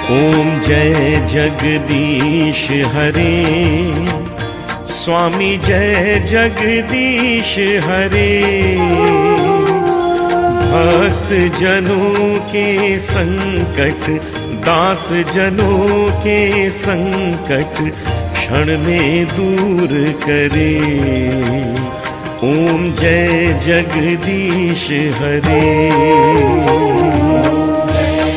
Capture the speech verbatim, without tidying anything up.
ओम जय जगदीश हरे, स्वामी जय जगदीश हरे। भक्त जनों के संकट, दास जनों के संकट क्षण में दूर करे। ओम जय जगदीश हरे।